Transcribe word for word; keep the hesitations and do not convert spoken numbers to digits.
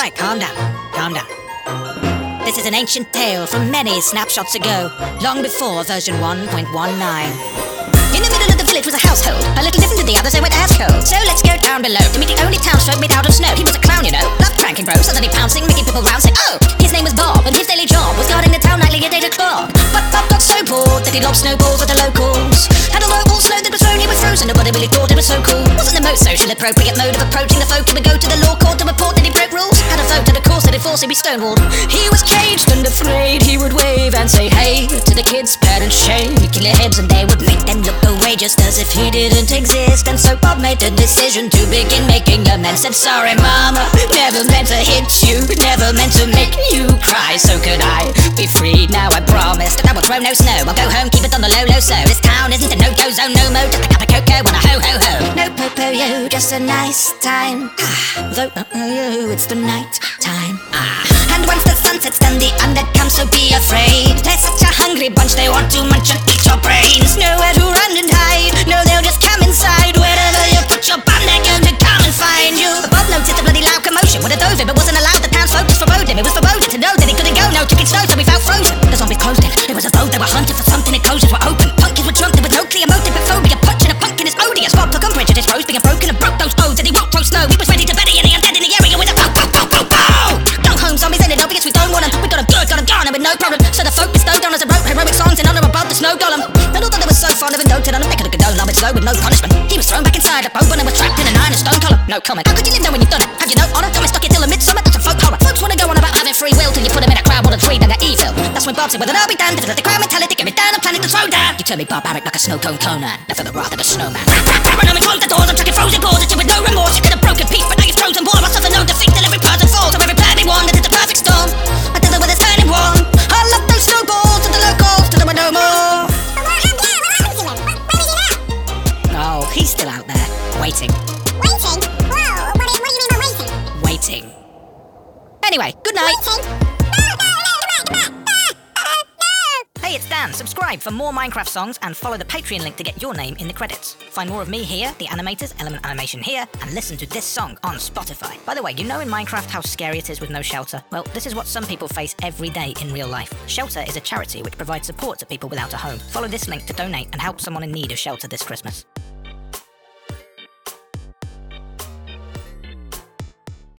Alright, calm down, calm down. This is an ancient tale from many snapshots ago, long before version one point nineteen. In the middle of the village was a household, a little different to the others, they went as cold. So let's go down below to meet the only townsfolk made out of snow. He was a clown, you know, loved pranking bros, suddenly pouncing, making people round, say, oh! His name was Bob, and his daily job was guarding the town nightly at eight o'clock. But Bob got so bored that he lobbed snowballs at the locals. And although all snow that was thrown, he was frozen, nobody really thought it was so cool. Wasn't the most social appropriate mode of approaching the folk. He would go to the law court to report that he broke rules. Had a vote and a course that he forced to be stonewalled. He was caged and afraid, he would wave and say hey to the kids' parents, shaking their heads, and they would make them look away just as if he didn't exist. And so Bob made the decision to begin making amends. Said, sorry mama, never meant to hit you, never meant to make you cry. So could I be freed now? I promised that I will throw no snow. I'll go home, keep it on the low low. So this town isn't a no-go zone, no mo, just a cup of cocoa and a ho ho ho. No popo yo, just a nice time. Ah, though uh, yo, it's the night time. Ah, and once the sun sets, then the undead come, so be afraid. They're such a hungry bunch, they want to munch and eat your brains. Nowhere to run and hide, no, they'll just come inside. Wherever you put your bum, they're going to come and find you. But Bob noticed a bloody loud commotion, would have dove in, but wasn't allowed. The townsfolk just forbode him, it was forboded to know that he couldn't go. No chicken snow, so he felt frozen. The zombies closed in, it was as though they were hunting for something. Enclosures were open, pumpkins were drunk, there was no clear motive but phobia. Punching a pumpkin is odious. Bob took umbrage at his rose being broken and broke those odes, and he won't throw snow. He was ready to bury any undead in the area with a go, go, go, go, go. Go home, zombies, ended obvious, we don't want them. We got them good, got them gone, and with no problem. So the folk bestowed on us and wrote heroic songs in honor of Bob the Snow Golem. And although they were so fond of him, noted on him, they could have condoned love and slow with no punishment. He was thrown back inside a boat when they were trapped in an iron and stone column. No comment. How could you live there when you've done it? Have you no honor? Don't be stuck here till the midsummer, that's a folk horror. Folks wanna go on about having free will till you put them in a crowd with a tree, then they're evil. That's when Bob said, well then I'll be damned if it's the crowd mentality, get me down and planet to throw down. You turn me barbaric like a snow cone cloner, now for the wrath of a snowman. Paranormal close the doors, I'm chucking frozen balls at you with no remorse. You could have broken peace, but now you've frozen war. I suffer no defeat till every person falls. So every plan be warned that it's a perfect storm. I did it with his turning warm. I love those snowballs to the locals till there were no more. Oh, he's still out there, waiting. Waiting? Whoa, what, what do you mean by waiting? Waiting. Anyway, good night. Waiting? No, no, no, come back, come back. Uh, uh, no! Hey, it's Dan. Subscribe for more Minecraft songs and follow the Patreon link to get your name in the credits. Find more of me here, the animators, Element Animation here, and listen to this song on Spotify. By the way, you know in Minecraft how scary it is with no shelter? Well, this is what some people face every day in real life. Shelter is a charity which provides support to people without a home. Follow this link to donate and help someone in need of shelter this Christmas.